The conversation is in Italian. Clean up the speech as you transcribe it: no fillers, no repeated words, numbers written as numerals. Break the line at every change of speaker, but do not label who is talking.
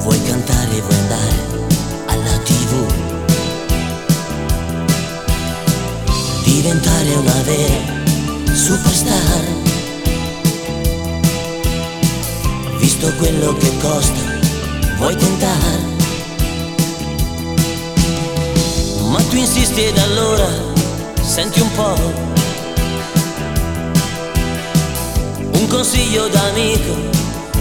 Vuoi cantare, vuoi andare alla TV, diventare una vera superstar. Visto quello che costa, vuoi tentare, ma tu insisti ed allora senti un po', un consiglio d'amico